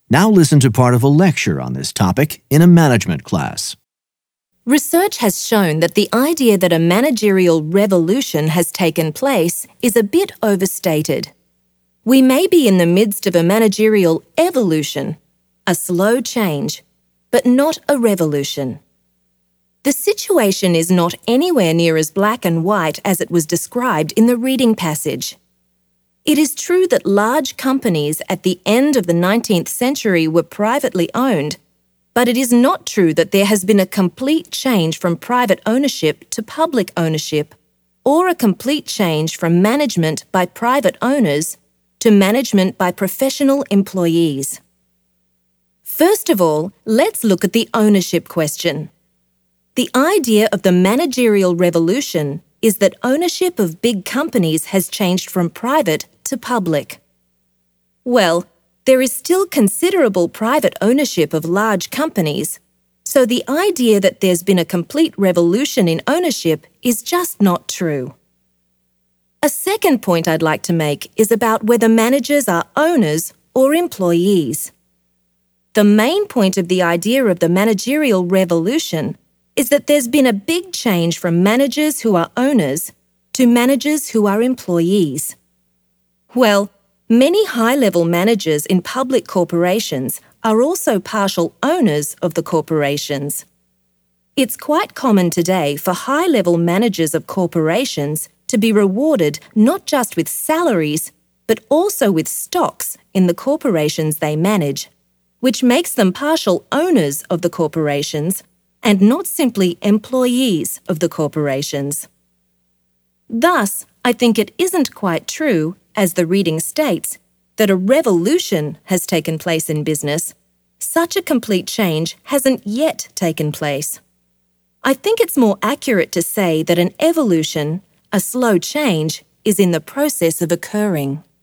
Now listen to part of a lecture on this topic in a management class. Research has shown that the idea that a managerial revolution has taken place is a bit overstated. We may be in the midst of a managerial evolution, a slow change, but not a revolution. The situation is not anywhere near as black and white as it was described in the reading passage. It is true that large companies at the end of the 19th century were privately owned, but it is not true that there has been a complete change from private ownership to public ownership, or a complete change from management by private owners to management by professional employees. First of all, let's look at the ownership question. The idea of the managerial revolution is that ownership of big companies has changed from private to public. Well, there is still considerable private ownership of large companies, so the idea that there's been a complete revolution in ownership is just not true. A second point I'd like to make is about whether managers are owners or employees. The main point of the idea of the managerial revolution is that there's been a big change from managers who are owners to managers who are employees. Well, many high-level managers in public corporations are also partial owners of the corporations. It's quite common today for high-level managers of corporations to be rewarded not just with salaries, but also with stocks in the corporations they manage, which makes them partial owners of the corporations and not simply employees of the corporations. Thus, I think it isn't quite true, as the reading states, that a revolution has taken place in business. Such a complete change hasn't yet taken place. I think it's more accurate to say that an evolution, a slow change, is in the process of occurring.